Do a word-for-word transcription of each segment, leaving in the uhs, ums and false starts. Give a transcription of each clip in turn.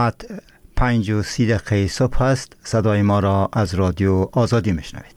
پنج و سی دقیقه صبح است. صدای ما را از رادیو آزادی میشنوید.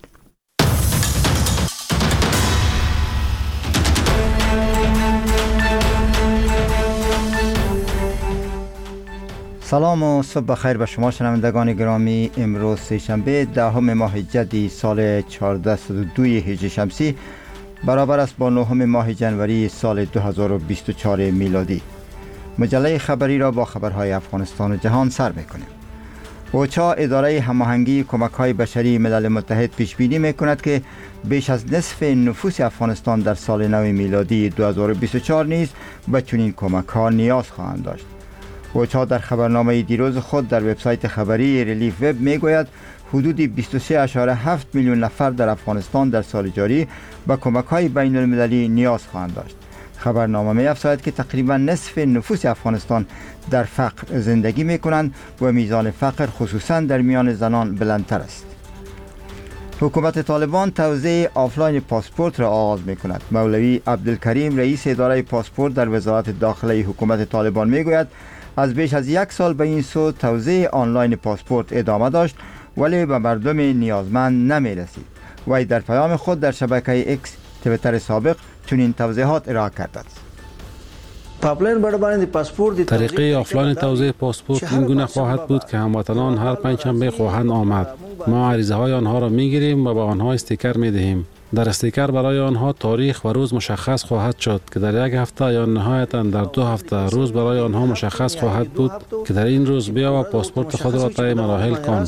سلام و صبح بخیر به شما شنوندگان گرامی. امروز سه‌شنبه دهم ماه جدی سال چهارصد و دو هجری شمسی برابر است با نهم ماه جنوری سال دو هزار و بیست و چهار میلادی. مجله خبری را با خبرهای افغانستان و جهان سر می‌کنیم. اوچا اداره هماهنگی کمک‌های بشری ملل متحد پیش بینی می‌کند که بیش از نصف نفوس افغانستان در سال نو میلادی دو هزار و بیست و چهار نیز به چنین کمک‌ها نیاز خواهند داشت. اوچا در خبرنامه دیروز خود در وبسایت خبری ریلیف وب میگوید حدود بیست و سه ممیز هفت میلیون نفر در افغانستان در سال جاری به کمک‌های بین المللی نیاز خواهند داشت. خبرنامه می‌افزاید که تقریبا نصف نفوس افغانستان در فقر زندگی می‌کنند و میزان فقر خصوصا در میان زنان بلندتر است. حکومت طالبان توزیع آفلاین پاسپورت را آغاز می‌کند. مولوی عبدالکریم رئیس اداره پاسپورت در وزارت داخله حکومت طالبان میگوید از بیش از یک سال به این سو توزیع آنلاین پاسپورت ادامه داشت ولی به مردم نیازمند نمی‌رسید. وی در پیام خود در شبکه اکس توییتر سابق چنین توضیحات ارائه کرده است. طریقه آفلاین توزیع پاسپورت این گونه خواهد بود که هموطنان هر پنجشنبه خواهند آمد. ما عریضه های آنها را میگیریم و به آنها استیکر میدهیم. در استیکر برای آنها تاریخ و روز مشخص خواهد شد که در یک هفته یا نهایتاً در دو هفته روز برای آنها مشخص خواهد بود که در این روز بیا و پاسپورت خود را طی مراحل کن.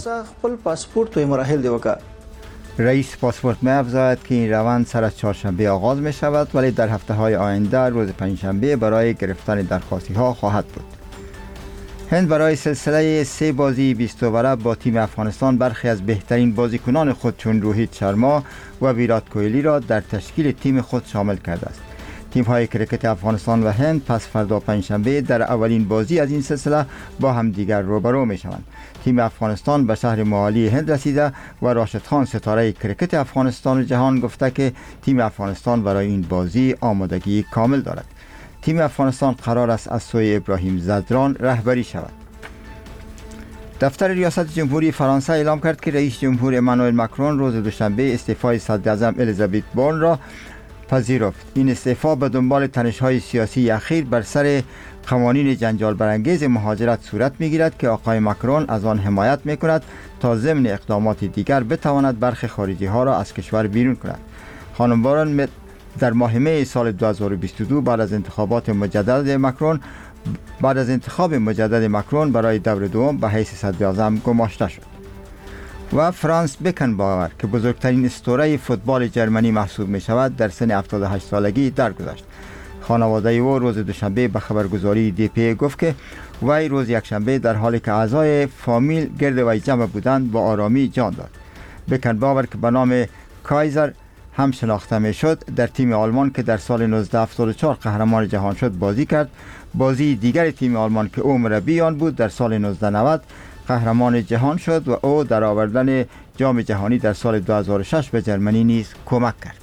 رئیس پاسپورت می افزاید که این روند سر از چهارشنبه آغاز می شود ولی در هفته های آینده روز پنجشنبه برای گرفتن درخواستی ها خواهد بود. هند برای سلسله سه بازی بیست اووره با تیم افغانستان برخی از بهترین بازیکنان خود چون روهیت شرما و ویرات کوهلی را در تشکیل تیم خود شامل کرده است. تیم های کرکت افغانستان و هند پس فردا پنجشنبه در اولین بازی از این سلسله با همدیگر روبرو می شوند. تیم افغانستان به شهر موآلی هند رسیده و راشد خان ستاره کرکت افغانستان و جهان گفته که تیم افغانستان برای این بازی آمادگی کامل دارد. تیم افغانستان قرار است از سوی ابراهیم زدران رهبری شود. دفتر ریاست جمهوری فرانسه اعلام کرد که رئیس جمهور امانوئل ماکرون روز دوشنبه استعفای صدر اعظم الیزابت بورن را پذیرفت. این استعفا به دنبال تنش‌های سیاسی اخیر بر سر قوانین جنجال برانگیز مهاجرت صورت می‌گیرد که آقای ماکرون از آن حمایت می‌کند تا ضمن اقدامات دیگر بتواند برخی خارجی‌ها را از کشور بیرون کند. خانم بورن در ماه می سال دو هزار و بیست و دو بعد از انتخابات مجدد ماکرون بعد از انتخاب مجدد ماکرون برای دور دوم به حیث صدر اعظم گماشته شد. و فرانس بکنباور که بزرگترین اسطوره فوتبال جرمنی محسوب می شود در سن هفتاد و هشت سالگی درگذشت. خانواده او روز دوشنبه به خبرگزاری دی پی گفت که وی روز یکشنبه در حالی که اعضای فامیل گرد وی جمع بودند با آرامی جان داد. بکنباور که به نام کایزر هم شناخته می شد در تیم آلمان که در سال نوزده هفتاد و چهار قهرمان جهان شد بازی کرد. بازی دیگر تیم آلمان که او مربی آن بود در سال نوزده نود قهرمان جهان شد و او در آوردن جام جهانی در سال دو هزار و شش به جرمنی نیز کمک کرد.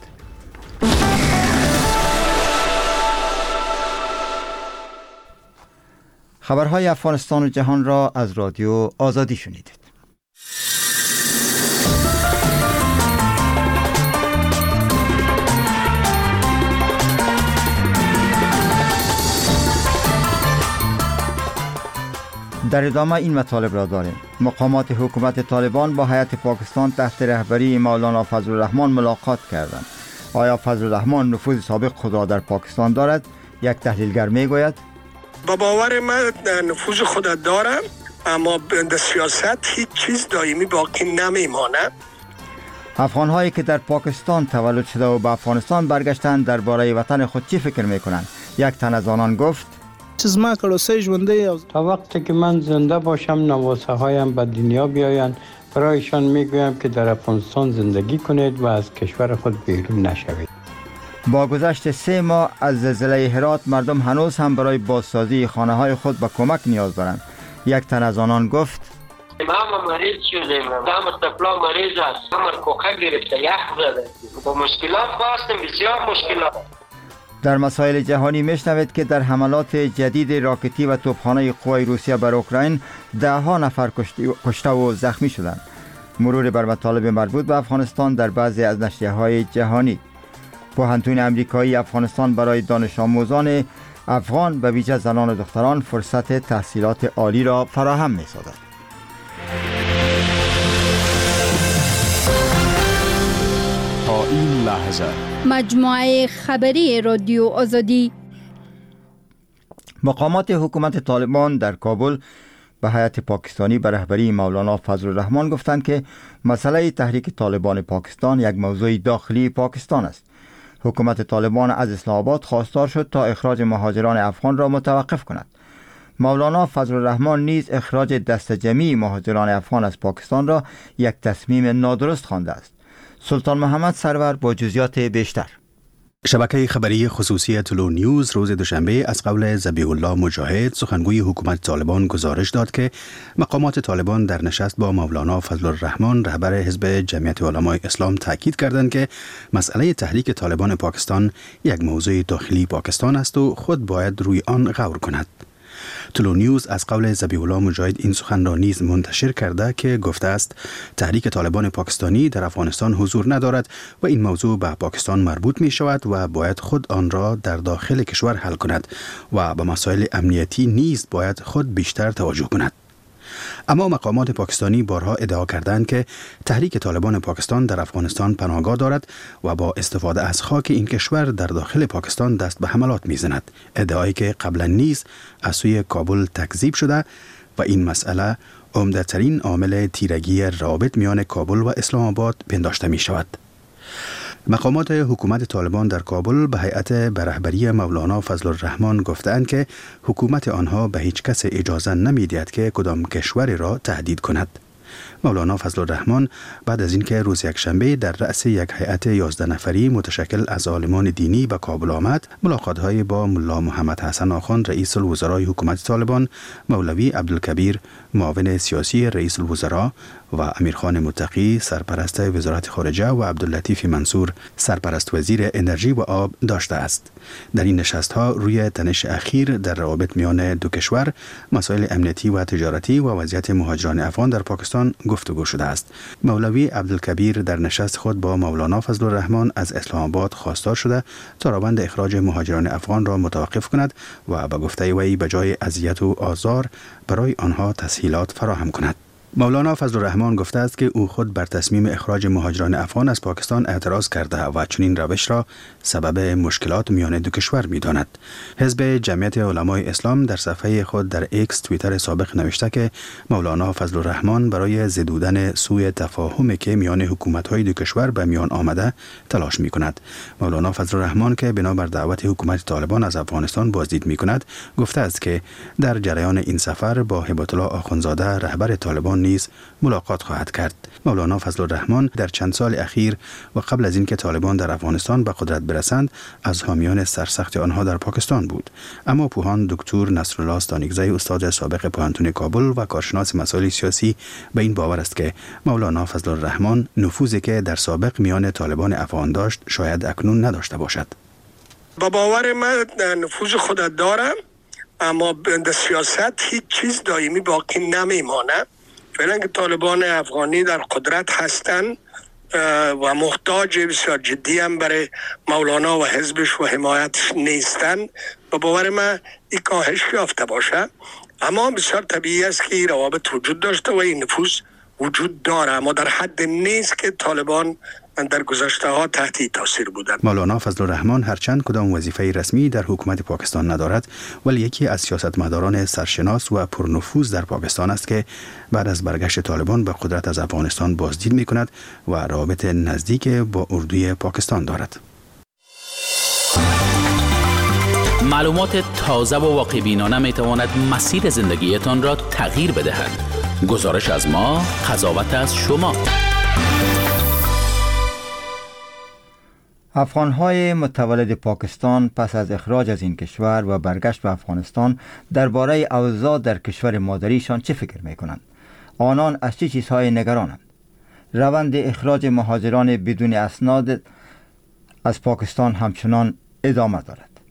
خبرهای افغانستان و جهان را از رادیو آزادی شنیدید. در ادامه این مطالب را داریم. مقامات حکومت طالبان با هیئت پاکستان تحت رهبری مولانا فضل الرحمن ملاقات کردند. آیا فضل الرحمن نفوذ سابق خود را در پاکستان دارد؟ یک تحلیلگر میگوید با باور من نفوذ خود دارم، اما در سیاست هیچ چیز دائمی باقی نمیماند. افغان‌هایی که در پاکستان تولد شده و به افغانستان برگشتند درباره وطن خود چی فکر میکنند؟ یک تن از آنان گفت چیزما کړو سه ژوندې تا وقتی که من زنده باشم نواسه هایم به دنیا بیایند برایشان میگویم که در افغانستان زندگی کنید و از کشور خود بیرون نشوید. با گذشت سه ماه از زلزله هرات مردم هنوز هم برای بازسازی خانه های خود به کمک نیاز دارند. یک تن از آنان گفت ما مریض شدیم، دام تپلا مریض است، همر کوخه گرفته، یخ زده، با مشکلات هستیم، بسیار مشکلات. در مسائل جهانی میشنوید که در حملات جدید راکتی و توپخانه قوای روسیه بر اوکراین ده ها نفر کشته و زخمی شدند. مرور بر مطالب مربوط به افغانستان در بعضی از نشریه‌های جهانی. پوهنتون امریکایی افغانستان برای دانش آموزان افغان به ویژه زنان و دختران فرصت تحصیلات عالی را فراهم می‌سازد. تا این لحظه مجموعه خبری رادیو آزادی. مقامات حکومت طالبان در کابل به هیئت پاکستانی به رهبری مولانا فضل الرحمن گفتند که مسئله تحریک طالبان پاکستان یک موضوع داخلی پاکستان است. حکومت طالبان از اسلام آباد خواستار شد تا اخراج مهاجران افغان را متوقف کند. مولانا فضل الرحمن نیز اخراج دست جمعی مهاجران افغان از پاکستان را یک تصمیم نادرست خوانده است. سلطان محمد سرور با جزئیات بیشتر. شبکه خبری خصوصی تلو نیوز روز دوشنبه از قول ذبیح الله مجاهد سخنگوی حکومت طالبان گزارش داد که مقامات طالبان در نشست با مولانا فضل الرحمن رهبر حزب جمعیت علمای اسلام تاکید کردند که مسئله تحریک طالبان پاکستان یک موضوع داخلی پاکستان است و خود باید روی آن غور کند. تلو نیوز از قول ذبیح الله مجاهد این سخن را نیز منتشر کرده که گفته است تحریک طالبان پاکستانی در افغانستان حضور ندارد و این موضوع به پاکستان مربوط می شود و باید خود آن را در داخل کشور حل کند و به مسائل امنیتی نیز باید خود بیشتر توجه کند. اما مقامات پاکستانی بارها ادعا کردند که تحریک طالبان پاکستان در افغانستان پناهگاه دارد و با استفاده از خاک این کشور در داخل پاکستان دست به حملات می‌زند، ادعایی که قبلا نیز از سوی کابل تکذیب شده و این مسئله عمده‌ترین عامل تیرگی روابط میان کابل و اسلام آباد پنداشته می شود. مقامات حکومت طالبان در کابل به هیئت به رهبری مولانا فضل الرحمن گفتند که حکومت آنها به هیچ کس اجازه نمی‌دهد که کدام کشوری را تهدید کند. مولانا فضل الرحمن بعد از اینکه روز یکشنبه در رأس یک هیئت یازده نفری متشکل از عالمان دینی به کابل آمد، ملاقات‌های با ملا محمد حسن آخوند رئیس الوزرای حکومت طالبان، مولوی عبدالکبیر معاون سیاسی رئیس الوزراء و امیرخان متقی سرپرست وزارت خارجه و عبداللطیف منصور سرپرست وزیر انرژی و آب داشته است. در این نشست‌ها روی تنش اخیر در روابط میان دو کشور، مسائل امنیتی و تجارتی و وضعیت مهاجران افغان در پاکستان گفتگو شده است. مولوی عبدالکبیر در نشست خود با مولانا فضل الرحمن از اسلام آباد خواستار شده تا روند اخراج مهاجران افغان را متوقف کند و به گفته وی به جای اذیت و آزار برای آنها تسهیلات فراهم کند. مولانا فضل الرحمن گفته است که او خود بر تصمیم اخراج مهاجران افغان از پاکستان اعتراض کرده و چنین روش را سبب مشکلات میان دو کشور می‌داند. حزب جمعیت علمای اسلام در صفحه خود در ایکس توییتر سابق نوشته که مولانا فضل الرحمن برای زدودن سوء تفاهمی که میان حکومت‌های دو کشور به میان آمده تلاش می‌کند. مولانا فضل الرحمن که بنابر دعوت حکومت طالبان از افغانستان بازدید می‌کند، گفته است که در جریان این سفر با هبت الله آخوندزاده رهبر طالبان نیز ملاقات خواهد کرد. مولانا فضل الرحمن در چند سال اخیر و قبل از اینکه طالبان در افغانستان به قدرت برسند از حامیان سرسخت آنها در پاکستان بود، اما پوهان دکتر نصرالله استانیکزی استاد سابق پوهنتون کابل و کارشناس مسائل سیاسی به این باور است که مولانا فضل الرحمن نفوذی که در سابق میان طالبان افغان داشت شاید اکنون نداشته باشد. با باور من نفوذ خود دارم، اما در سیاست هیچ چیز دائمی باقی نمیمانه. فعلا که طالبان افغانی در قدرت هستند و محتاج بسیار جدی هم برای مولانا و حزبش و حمایتش نیستند، به باور من این کاهش یافته باشه. اما بسیار طبیعی است که این روابط وجود داشته و این نفوذ وجود داره، اما در حد نیست که طالبان در گذشته ها تحت تاثیر بودند. مولانا فضل الرحمن هرچند کدام وظیفه رسمی در حکومت پاکستان ندارد، ولی یکی از سیاستمداران سرشناس و پرنفوذ در پاکستان است که بعد از برگشت طالبان به قدرت از افغانستان بازدید می کند و روابط نزدیک با اردوی پاکستان دارد. معلومات تازه و واقع‌بینانه می تواند مسیر زندگیتان را تغییر بدهد. گزارش از ما، قضاوت از شما. افغان‌های متولد پاکستان پس از اخراج از این کشور و برگشت به افغانستان درباره اوضاع در کشور مادریشان چه فکر می‌کنند؟ آنان از چه چیزهای نگرانند؟ روند اخراج مهاجران بدون اسناد از پاکستان همچنان ادامه دارد.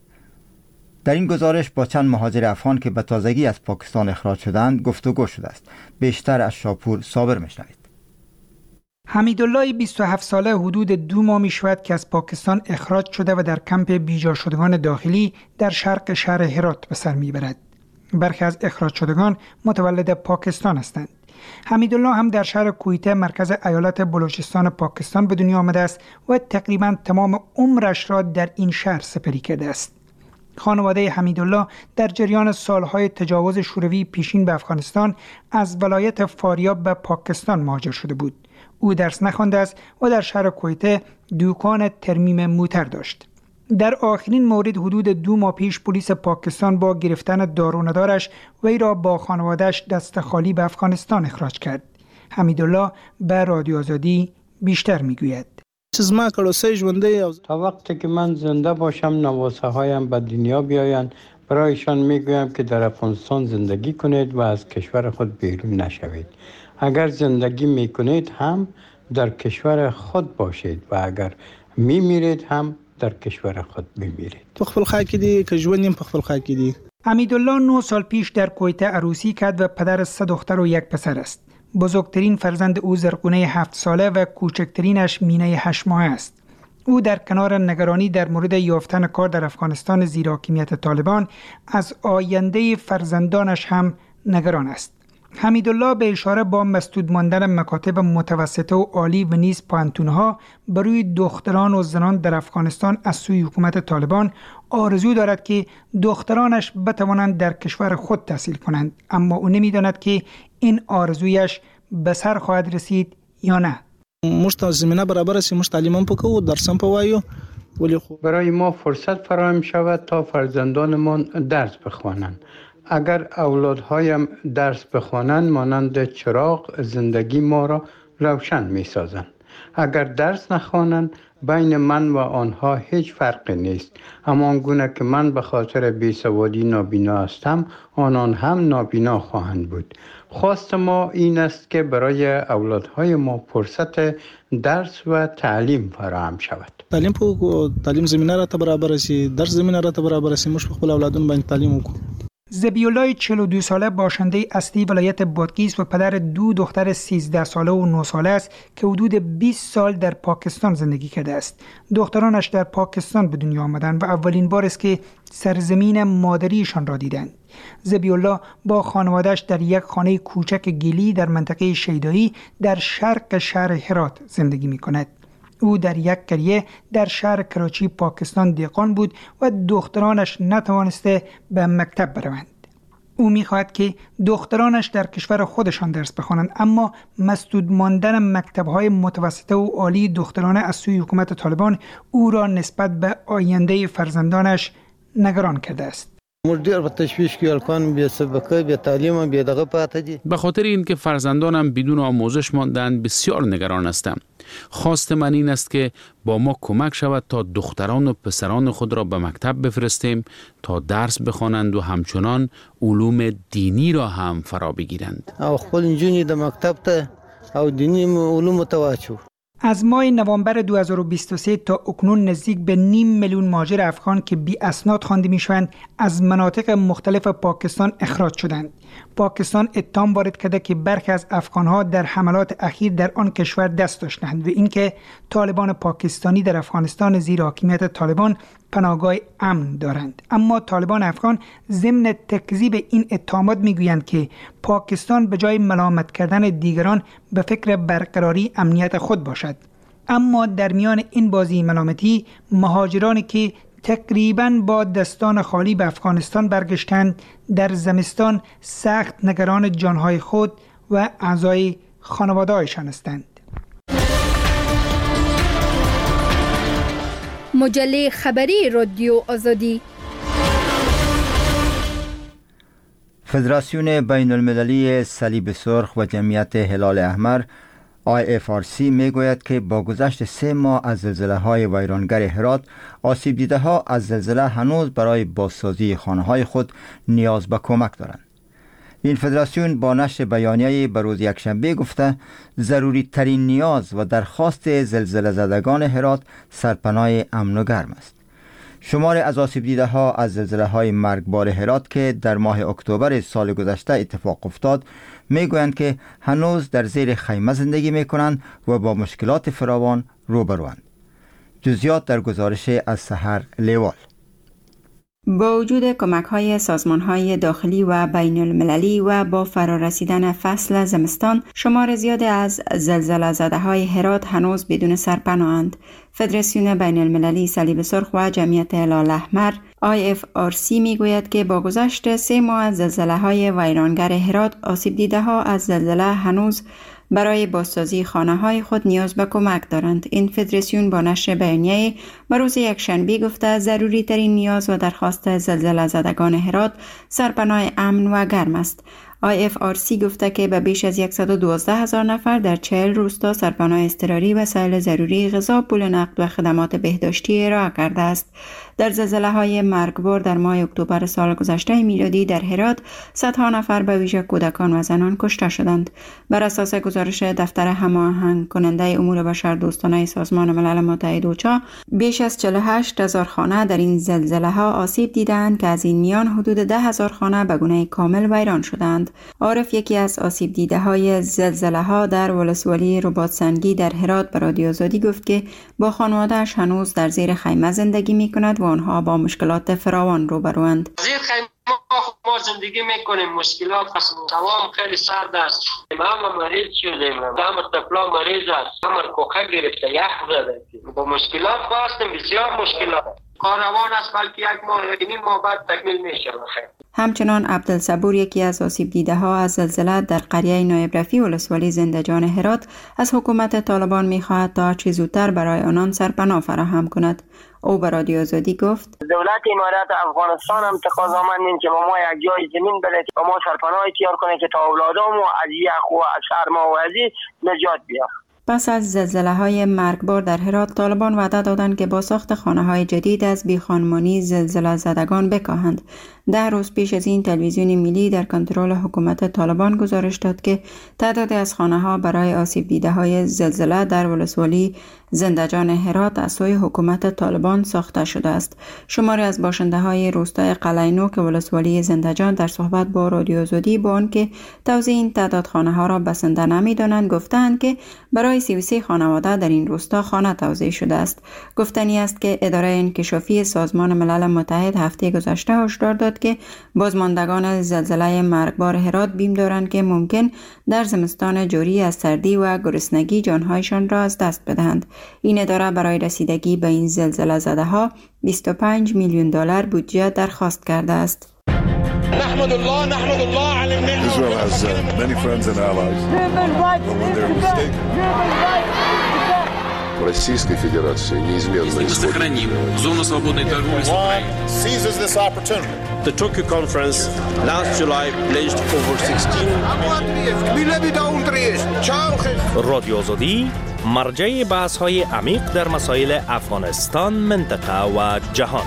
در این گزارش با چند مهاجر افغان که به تازگی از پاکستان اخراج شدند گفتگو شده است. بیشتر از شاپور صابر میشنوید. حمیدالله بیست و هفت ساله حدود دو ماه می شود که از پاکستان اخراج شده و در کمپ بیجا شدگان داخلی در شرق شهر هرات به سر می برد. برخی از اخراج شدگان متولد پاکستان هستند. حمیدالله هم در شهر کویته مرکز ایالت بلوچستان پاکستان به دنیا آمده است و تقریبا تمام عمرش را در این شهر سپری کرده است. خانواده حمیدالله در جریان سالهای تجاوز شوروی پیشین به افغانستان از ولایت فاریاب به پاکستان مهاجر شده بود. او درس نخوانده است و در شهر کویته دکان ترمیم موتر داشت. در آخرین مورد حدود دو ماه پیش پلیس پاکستان با گرفتن دار و ندارش وی را با خانواده‌اش دست خالی به افغانستان اخراج کرد. حمیدالله به رادیو آزادی بیشتر میگوید. تا وقتی که من زنده باشم نواسه هایم به دنیا بیایند، برایشان میگویم که در افغانستان زندگی کنید و از کشور خود بیرون نشوید. اگر زندگی میکنید هم در کشور خود باشید و اگر میمیرید هم در کشور خود میمیرید. خپل خاک دی که ژوندیم په خپل خاک دی. حمیدالله نه سال پیش در کویته عروسی کرد و پدر سه دختر و یک پسر است. بزرگترین فرزند او زرقونه هفت ساله و کوچکترینش مینه هشت ماهه است. او در کنار نگرانی در مورد یافتن کار در افغانستان زیر حاکمیت طالبان از آینده فرزندانش هم نگران است. حمیدالله به اشاره با مسدود ماندن مکاتب متوسطه و عالی و نیز پانتونها بروی دختران و زنان در افغانستان از سوی حکومت طالبان آرزو دارد که دخترانش بتوانند در کشور خود تحصیل کنند، اما او نمی‌داند که این آرزویش به سر خواهد رسید یا نه. مشت زمینه برابر است، مشت تعلیم پکو درس هم پوایو ولی خب برای ما فرصت فراهم شود تا فرزندانمان درس بخوانند. اگر اولادهایم درس بخوانند مانند چراغ زندگی ما را روشن می سازند. اگر درس نخوانند بین من و آنها هیچ فرقی نیست. همان گونه که من به خاطر بیسوادی نابینا هستم، آنان هم نابینا خواهند بود. خواست ما این است که برای اولادهای ما فرصت درس و تعلیم فراهم شود. تعلیم پو تعلیم زمینه را برابر است، درس زمینه را برابر است. مش خپل اولادون باندې تعلیم وکړو. ذبیحالله چهل و دو ساله باشنده اصلی ولایت بادغیس و پدر دو دختر سیزده ساله و نه ساله است که حدود بیست سال در پاکستان زندگی کرده است. دخترانش در پاکستان به دنیا آمدند و اولین بار است که سرزمین مادریشان را دیدند. ذبیحالله با خانواده‌اش در یک خانه کوچک گلی در منطقه شیدایی در شرق شهر هرات زندگی می‌کند. او در یک قریه در شهر کراچی پاکستان دهقان بود و دخترانش نتوانسته به مکتب بروند. او می‌خواهد که دخترانش در کشور خودشان درس بخوانند، اما مسدود ماندن مکتب‌های متوسطه و عالی دخترانه از سوی حکومت طالبان او را نسبت به آینده فرزندانش نگران کرده است. به خاطر اینکه فرزندانم بدون آموزش ماندند بسیار نگران هستم. خواست من این است که با ما کمک شود تا دختران و پسران خود را به مکتب بفرستیم تا درس بخوانند و همچنان علوم دینی را هم فرا بگیرند. او خپل نجونې د مکتب ته او دینی علوم ته واچو. از ماه نوامبر دو هزار و بیست و سه تا اکنون نزدیک به نیم میلیون مهاجر افغان که بی اسناد خوانده میشوند از مناطق مختلف پاکستان اخراج شدند. پاکستان اتهام وارد کرده که برخی از افغانها در حملات اخیر در آن کشور دست داشتند و اینکه طالبان پاکستانی در افغانستان زیر حاکمیت طالبان پناهگاه امن دارند. اما طالبان افغان ضمن تکذیب این اتهامات میگویند که پاکستان به جای ملامت کردن دیگران به فکر برقراری امنیت خود باشد. اما در میان این بازی ملامتی، مهاجرانی که تقریباً با دستان خالی به افغانستان برگشتند در زمستان سخت نگران جانهای خود و اعضای خانواده‌هایشان هستند. مجله خبری رادیو آزادی. فدراسیون بین المللی صلیب سرخ و جمعیت هلال احمر آی اف آر سی می گوید که با گذشت سه ماه از زلزله های ویرانگر هرات، آسیب دیده ها از زلزله هنوز برای بازسازی خانه های خود نیاز به کمک دارند. این فدراسیون با نشر بیانیه‌ای به روز یکشنبه گفته ضروری ترین نیاز و درخواست زلزله زدگان هرات سرپناه امن و گرم است. شمار از آسیب دیده ها از زلزله های مرگبار هرات که در ماه اکتبر سال گذشته اتفاق افتاد میگویند که هنوز در زیر خیمه زندگی میکنند و با مشکلات فراوان روبروند. جزئیات در گزارش از سحر لیوال. با وجود کمک‌های سازمان‌های داخلی و بین المللی و با فرارسیدن فصل زمستان، شمار زیادی از زلزله زده‌های هرات هنوز بدون سرپناه‌اند. فدراسیون بین المللی صلیب سرخ و جمعیت هلال احمر آی اف آر سی میگوید که با گذشت سه ماه از زلزله‌های ویرانگر هرات، آسیب دیده‌ها از زلزله هنوز برای بازسازی خانه‌های خود نیاز به کمک دارند. این فدراسیون با نشر بیانیه بر روز یکشنبه گفته ضروری ترین نیاز و درخواست زلزله زدگان هرات سرپناه امن و گرم است. آی اف آر سی گفته که به بیش از صد و دوازده هزار نفر در چهل روستا سرپناه اضطراری، وسایل ضروری، غذا، پول نقد و خدمات بهداشتی ارائه کرده است. در زلزله‌های مرگبار در ماه اکتبر سال گذشته میلادی در هرات صدها نفر به ویژه کودکان و زنان کشته شدند. بر اساس گزارش دفتر هماهنگ کننده امور بشر دوستانه سازمان ملل متحد اوچا، بیش از چهل و هشت هزار خانه در این زلزله‌ها آسیب دیدند که از این میان حدود ده هزار خانه به گونه کامل ویران شدند. عارف، یکی از آسیب دیده های زلزله ها در ولسوالی رباط سنگی در هرات، به رادیو آزادی گفت که با خانواده‌اش هنوز در زیر خیمه زندگی می کند و آنها با مشکلات فراوان روبروند. زیر خیمه ما زندگی میکنیم، مشکلات تمام خیلی سرد است. ما مریض شدیم، هم طفلا مریض است، هم کوکه گرفته، یخ زده. با مشکلات هستیم، بسیار مشکلات. کاروان است بلکه یک ماه یک نیم ماه بعد تکمیل میشه. همچنان عبدالصبور، یکی از آسیب دیده ها از زلزله در قریه نایب رفیع ولسوالی زندجان هرات، از حکومت طالبان می‌خواهد تا چه زودتر برای آنان سرپناه فراهم کند. او به رادیو آزادی گفت: دولت امارات افغانستان هم تقاضامندیم که با ما یک جای زمین بده که با ما سرپناه اختیار کنه که تا اولادامو از یخ و از سرما و از نجات بیافت. پس از زلزله‌های مرگبار در هرات، طالبان وعده دادند که با ساخت خانه‌های جدید از بیخانمانی زلزله زدگان بکاهند. ده روز پیش از این تلویزیون ملی در کنترل حکومت طالبان گزارش داد که تعدادی از خانه‌ها برای آسیب دیده‌های زلزله در ولسوالی زندجان هرات از سوی حکومت طالبان ساخته شده است. شماری از باشنده‌های روستای قلعه‌نو که ولسوالی زندجان در صحبت با رادیو آزادی با آنکه توزیع این تعداد خانه‌ها را بسنده نمی‌دانند، گفتند که برای سی و سه خانواده در این روستا خانه توزیع شده است. گفتنی است که اداره انکشافی سازمان ملل متحد هفته گذشته هشدار داد که بازماندگان زلزله مرگبار هرات بیم دارند که ممکن در زمستان جاری از سردی و گرسنگی جانهایشان را از دست بدهند. این اداره برای رسیدگی به این زلزله زده ها بیست و پنج میلیون دلار بودجه درخواست کرده است. نحمد الله نحمد الله على النعمة. Israel has uh, many friends and allies. But when they're mistaken. Российской Федерации неизменно сохраним зону свободной торговли с Украиной. Seizes this opportunity. The Tokyo conference last July pledged over sixteen. رادیو آزادی مرجع بحث‌های عمیق در مسائل افغانستان، منطقه و جهان.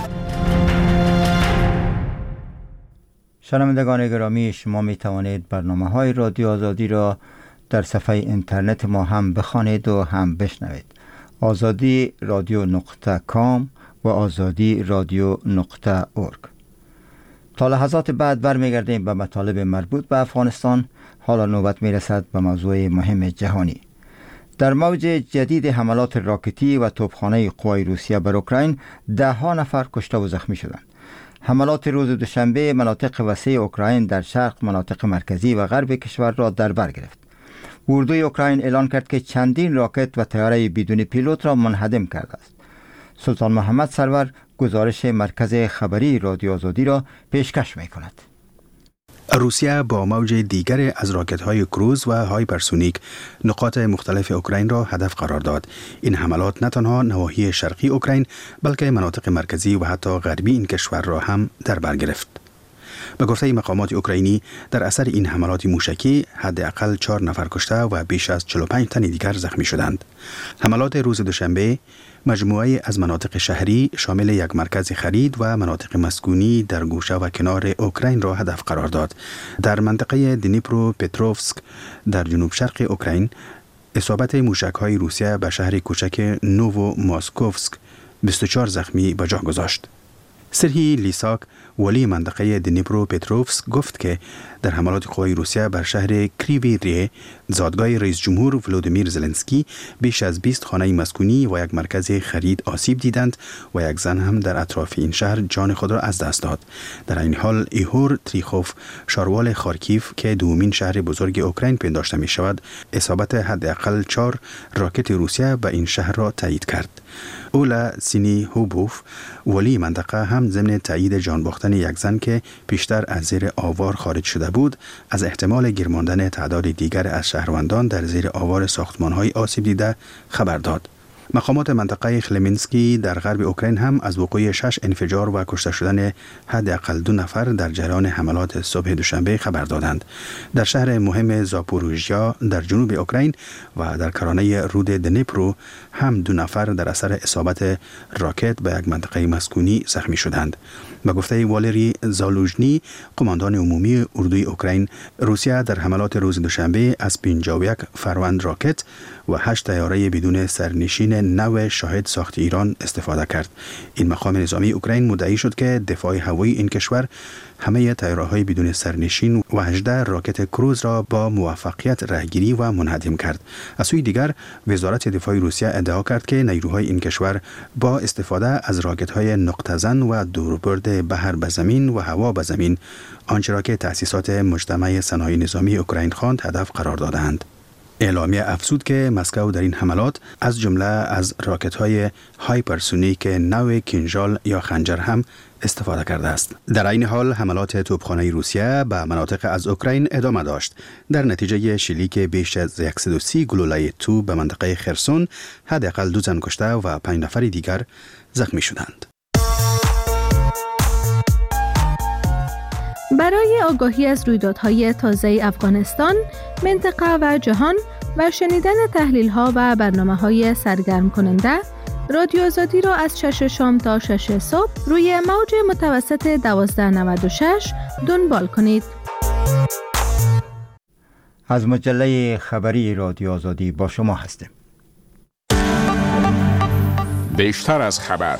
شنوندگان گرامی، شما می توانید برنامه‌های رادیو آزادی را در صفحه اینترنت ما هم بخوانید و هم بشنوید. آزادی رادیو نقطه کام و آزادی رادیو نقطه اورگ. تا لحظات بعد برمیگردیم به مطالب مربوط به افغانستان. حالا نوبت میرسد به موضوع مهم جهانی. در موج جدید حملات راکتی و توپخانه قوای روسیه بر اوکراین، ده ها نفر کشته و زخمی شدند. حملات روز دوشنبه مناطق وسیع اوکراین در شرق، مناطق مرکزی و غرب کشور را در بر گرفت. اردوی اوکراین اعلان کرد که چندین راکت و طیاره بدون پیلوت را منهدم کرده است. سلطان محمد سرور گزارش مرکز خبری رادیو آزادی را پیشکش می کند. روسیه با موج دیگر از راکت‌های کروز و هایپرسونیک نقاط مختلف اوکراین را هدف قرار داد. این حملات نه تنها نواحی شرقی اوکراین بلکه مناطق مرکزی و حتی غربی این کشور را هم در بر گرفت. به گفته مقامات اوکراینی، در اثر این حملات موشکی حداقل چهار نفر کشته و بیش از چهل و پنج تن دیگر زخمی شدند. حملات روز دوشنبه مجموعه از مناطق شهری شامل یک مرکز خرید و مناطق مسکونی در گوشه و کنار اوکراین را هدف قرار داد. در منطقه دنیپرو پتروفسک در جنوب شرق اوکراین، اصابت موشک‌های روسیه به شهر کوچک نوو ماسکوفسک بیست و چهار زخمی به جا گذاشت. سرهی لیساک ولی منطقه دنیپرو پتروفسک گفت که در حملات قوای روسیه بر شهر کریوی زادگاه رئیس جمهور ولودیمیر زلنسکی بیش از بیست خانه مسکونی و یک مرکز خرید آسیب دیدند و یک زن هم در اطراف این شهر جان خود را از دست داد. در این حال ایهور تریخوف شاروال خارکیف که دومین شهر بزرگ اوکراین پنداشته می شود اصابت حداقل چهار راکت روسیه به این شهر را تایید کرد. اولا سینی هوبوف ولی منطقه هم ضمن تایید جان باختن یک زن که پیشتر از زیر آوار خارج شده بود از احتمال گیر ماندن تعداد دیگر از شهروندان در زیر آوار ساختمان‌های آسیب دیده خبر داد. مقامات منطقه خلمنسکی در غرب اوکراین هم از وقوع شش انفجار و کشته شدن حداقل دو نفر در جریان حملات صبح دوشنبه خبر دادند. در شهر مهم زاپوروژیا در جنوب اوکراین و در کرانه رود دنیپرو هم دو نفر در اثر اصابت راکت به یک منطقه مسکونی زخمی شدند. به گفته والری زالوژنی قماندان عمومی اردوی اوکراین، روسیه در حملات روز دوشنبه از پنجاه و یک فروند راکت و هشت طیاره بدون سرنشین نو شاهد ساخت ایران استفاده کرد. این مقام نظامی اوکراین مدعی شد که دفاع هوایی این کشور همه طیاره‌های بدون سرنشین و هجده راکت کروز را با موفقیت رهگیری و منهدم کرد. از سوی دیگر وزارت دفاع روسیه ادعا کرد که نیروهای این کشور با استفاده از راکت‌های نقطه زن و دوربرد بحر به زمین و هوا به زمین آنچه را که تأسیسات مجتمع صنایع نظامی اوکراین خواند هدف قرار دادند. اعلامیه افزود که مسکو در این حملات از جمله از راکت‌های هایپرسونیک نو کینژال یا خنجر هم استفاده کرده است. در این حال حملات توپخانه روسیه به مناطق از اوکراین ادامه داشت. در نتیجه شلیک بیش از صد و سی گلوله توپ به منطقه خرسون حداقل دو زن کشته و پنج نفر دیگر زخمی شدند. برای آگاهی از رویدادهای تازه افغانستان، منطقه و جهان و شنیدن تحلیل‌ها و برنامه‌های سرگرم کننده، رادیو آزادی را از شش شام تا شش صبح روی موج متوسط دوازده نود و شش دنبال کنید. از مجله خبری رادیو آزادی با شما هستیم. بیشتر از خبر.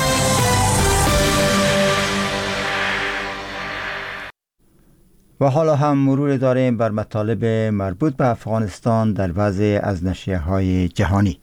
و حالا هم مرور داریم بر مطالب مربوط به افغانستان در وضع از نشریه‌های جهانی.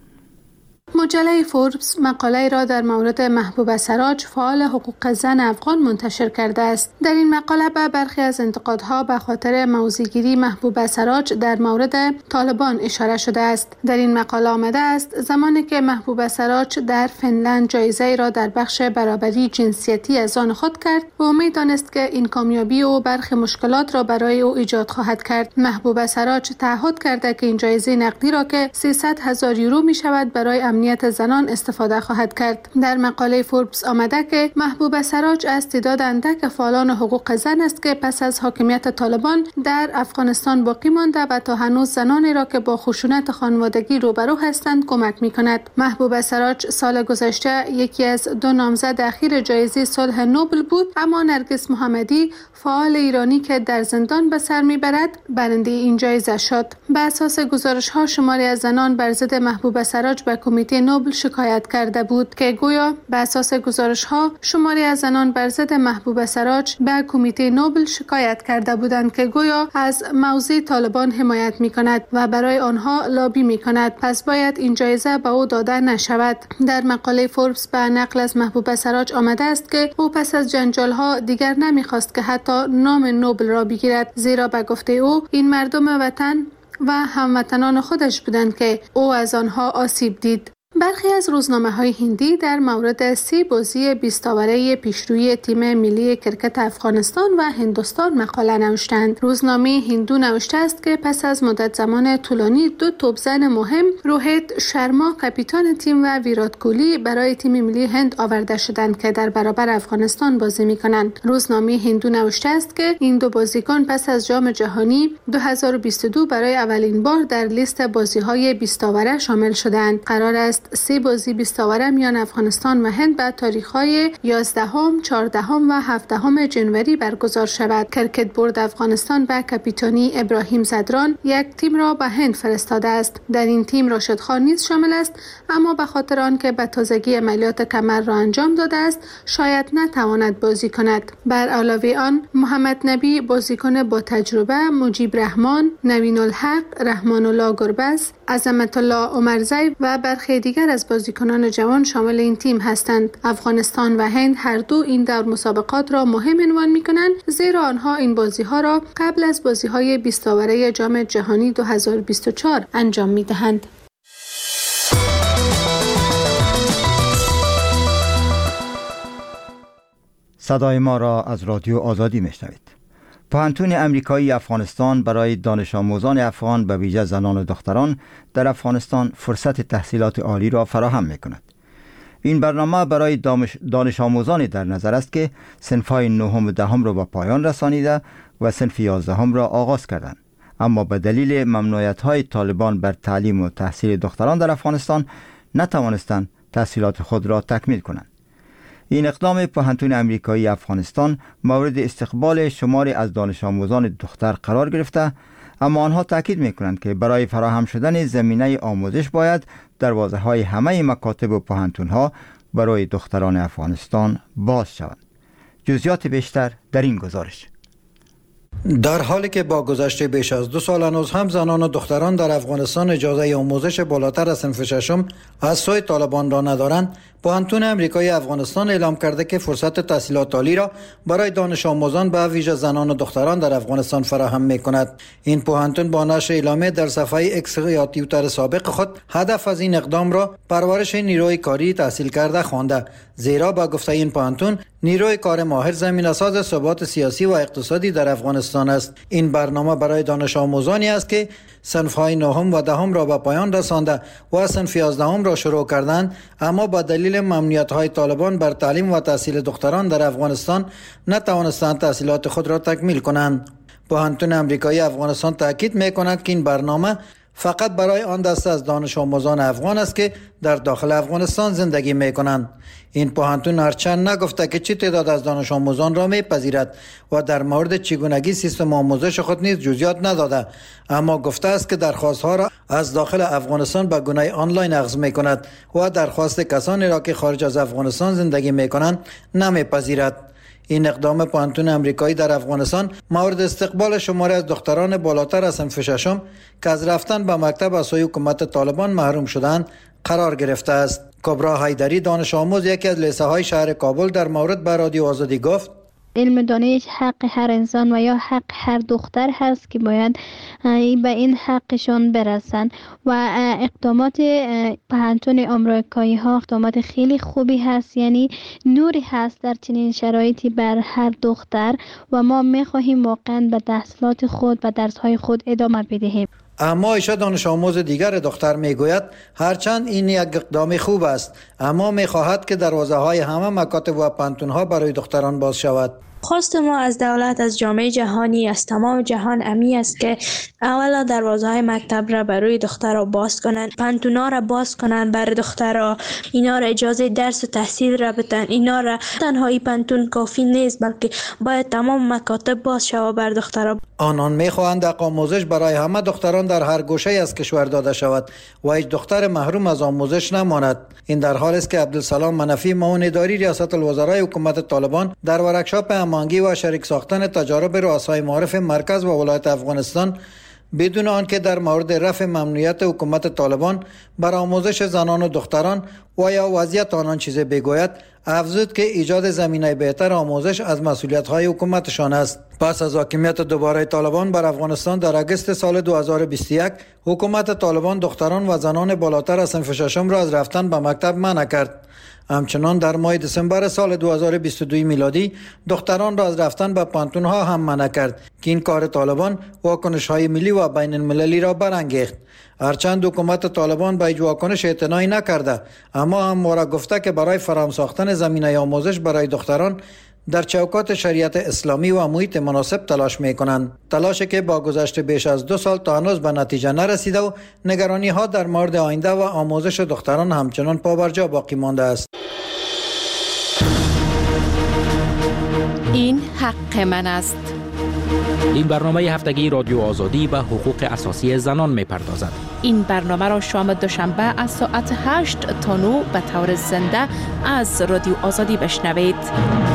مجله فوربس مقاله را در مورد محبوبه سراج فعال حقوق زن افغان منتشر کرده است. در این مقاله به برخی از انتقادها به خاطر موضع‌گیری محبوبه سراج در مورد طالبان اشاره شده است. در این مقاله آمده است زمانی که محبوبه سراج در فنلند جایزه را در بخش برابری جنسیتی از آن خود کرد و امید دانست که این کامیابی او برخی مشکلات را برای او ایجاد خواهد کرد. محبوبه سراج تعهد کرده که این جایزه نقدی را که سیصد هزار یورو می شود برای امنیت زنان استفاده خواهد کرد. در مقاله فوربس آمده که محبوبه سراج از تعداد اندک فعالان حقوق زن است که پس از حاکمیت طالبان در افغانستان باقی مانده و تا هنوز زنانی را که با خشونت خانوادگی روبرو هستند کمک می کند. محبوبه سراج سال گذشته یکی از دو نامزد اخیر جایزه صلح نوبل بود، اما نرگس محمدی فعال ایرانی که در زندان به سر میبرد برنده این جایزه شد. به اساس گزارش ها شماری از زنان بر ضد محبوبه سراج به کمیته نوبل شکایت کرده بود که گویا به اساس گزارش ها شماری از زنان بر ضد محبوبه سراج به کمیته نوبل شکایت کرده بودند که گویا از موضع طالبان حمایت می کند و برای آنها لابی می کند، پس باید این جایزه به او داده نشود. در مقاله فوربس به نقل از محبوبه سراج آمده است که او پس از جنجال ها دیگر نمیخواست که حتی نام نوبل را بگیرد، زیرا به گفته او این مردم وطن و هموطنان خودش بودند که او از آنها آسیب دید. برخی از روزنامه‌های هندی در مورد سی بازی بیست اوره پیشروی تیم ملی کرکت افغانستان و هندوستان مقاله نوشتند. روزنامه هندو نوشته است که پس از مدت زمان طولانی دو توپزن مهم، روهیت شرما کاپیتان تیم و ویرات کوهلی برای تیم ملی هند آورده شدند که در برابر افغانستان بازی می‌کنند. روزنامه هندو نوشته است که این دو بازیکن پس از جام جهانی دو هزار و بیست و دو برای اولین بار در لیست بازی‌های بیست اوره شامل شدند. قرار است است. سه بازی بیست اوره میان افغانستان و هند به تاریخ‌های یازدهم، چهاردهم و هفدهم جنوری برگزار شود. کرکت بورد افغانستان به کاپیتانی ابراهیم زدران یک تیم را به هند فرستاده است. در این تیم راشد خان نیز شامل است، اما به خاطر آنکه به تازگی عملیات کمر را انجام داده است شاید نتواند بازی کند. بر علاوه آن محمد نبی بازیکن با تجربه، مجیب رحمان، نوین الحق، رحمان الله گربز، عظمت الله عمرزی و برخی دیگر از بازیکنان جوان شامل این تیم هستند. افغانستان و هند هر دو این دور مسابقات را مهم عنوان می‌کنند، زیرا آنها این بازی‌ها را قبل از بازی‌های بیست اوره جام جهانی دو هزار و بیست و چهار انجام می‌دهند. صدای ما را از رادیو آزادی میشنوید. پوهنتون امریکایی افغانستان برای دانش آموزان افغان به ویژه زنان و دختران در افغانستان فرصت تحصیلات عالی را فراهم میکند. این برنامه برای دانش آموزانی در نظر است که صنف‌های نهم و دهم را به پایان رسانیده و صنف یازدهم را آغاز کردند، اما به دلیل ممنوعیت‌های طالبان بر تعلیم و تحصیل دختران در افغانستان نتوانستند تحصیلات خود را تکمیل کنند. این اقدام پوهنتون امریکایی افغانستان مورد استقبال شماری از دانش آموزان دختر قرار گرفته، اما آنها تاکید می‌کنند که برای فراهم شدن زمینه آموزش باید دروازه‌های همه مکاتب و پوهنتون‌ها برای دختران افغانستان باز شوند. جزئیات بیشتر در این گزارش. در حالی که با گذشته بیش از دو سال هنوز هم زنان و دختران در افغانستان اجازه آموزش بالاتر از صنف ششم از سوی طالبان را ندارند، پوهنتون امریکایی افغانستان اعلام کرده که فرصت تحصیلات عالی را برای دانش آموزان به ویژه زنان و دختران در افغانستان فراهم می کند. این پوهنتون با نشر اعلامیه در صفحه اکس یا توییتر سابق خود هدف از این اقدام را پرورش نیروی کاری تحصیل کرده خوانده، زیرا با گفته این پوهنتون نیروی کار ماهر زمینه‌ساز ثبات سیاسی و اقتصادی در افغانستان است. این برنامه برای دانش آموزانی است که صنف‌های نهم و دهم را به پایان رسانده و صنف یازدهم را شروع کردند، اما با دلیل ممنوعیت‌های طالبان بر تعلیم و تحصیل دختران در افغانستان نتوانستند تحصیلات خود را تکمیل کنند. پوهنتون امریکایی افغانستان تاکید می‌کند که این برنامه فقط برای آن دسته از دانش آموزان افغان است که در داخل افغانستان زندگی می‌کنند. این پوهنتون هرچند نگفته که چه تعداد از دانش آموزان را می‌پذیرد و در مورد چگونگی سیستم آموزش خود نیز جزئیات نداده، اما گفته است که درخواست‌ها را از داخل افغانستان به گونه آنلاین اخذ می‌کند و درخواست کسانی را که خارج از افغانستان زندگی می‌کنند نمی‌پذیرد. این اقدام پوهنتون امریکایی در افغانستان مورد استقبال شماری از دختران بالاتر از صنف ششم که از رفتن به مکتب از سوی حکومت طالبان محروم شدند قرار گرفته است. کبرا حیدری دانش آموز یکی از لیسه های شهر کابل در مورد به رادیو آزادی گفت: علم دانش حق هر انسان و یا حق هر دختر هست که باید به این حقشان برسن و اقدامات پوهنتون آمریکایی ها اقدامات خیلی خوبی هست، یعنی نوری هست در چنین شرایطی بر هر دختر و ما میخواهیم واقعا به تحصیلات خود و درس های خود ادامه بدهیم. اما ایشا دانش آموز دیگر دختر میگوید هرچند این یک اقدام خوب است، اما میخواهد که دروازه های همه مکاتب و پوهنتون ها برای دختران باز شود. خواست ما از دولت، از جامعه جهانی، از تمام جهان امی است که اولا دروازه های مکتب را برای دخترها باز کنند، پانتونا را باز کنند برای دخترها، اینا را اجازه درس و تحصیل را بدن. اینا را تنهایی پانتون کافی نیست، بلکه باید تمام مکاتب باز شود بر دخترها. آنان میخواهند حق آموزش برای همه دختران در هر گوشه از کشور داده شود و هیچ دختر محروم از آموزش نماند. این در حالی است که عبدالسلام منفی معاون اداری ریاست الوزرای حکومت طالبان در ورکشاپ هماهنگی و شریک ساختن تجارب رؤسای معارف مرکز و ولایت افغانستان بدون آنکه در مورد رفع ممنوعیت حکومت طالبان بر آموزش زنان و دختران و یا وضعیت آنان چیزی بگوید، افزود که ایجاد زمینه بهتر آموزش از مسئولیت‌های حکومتشان است. پس از حاکمیت دوباره طالبان بر افغانستان در اگست سال دو هزار و بیست و یک، حکومت طالبان دختران و زنان بالاتر از صنف ششم را از رفتن به مکتب منع کرد. همچنان در ماه دسامبر سال دو هزار و بیست و دو میلادی دختران را از رفتن به پانتون ها هم منع کرد که این کار طالبان واکنش های ملی و بین المللی را برانگیخت. هرچند حکومت طالبان به هیچ واکنش اعتنایی نکرده، اما هم را گفته که برای فراهم ساختن زمینه آموزش برای دختران در چوکات شریعت اسلامی و محیط مناسب تلاش می کنند. تلاشی که با گذشت بیش از دو سال تا هنوز به نتیجه نرسیده و نگرانی ها در مورد آینده و آموزش دختران همچنان پابرجا باقی مانده است. این حق من است. این برنامه هفتگی رادیو آزادی به حقوق اساسی زنان می پردازد. این برنامه را شام دوشنبه از ساعت هشت تا نه به طور زنده از رادیو آزادی بشنوید.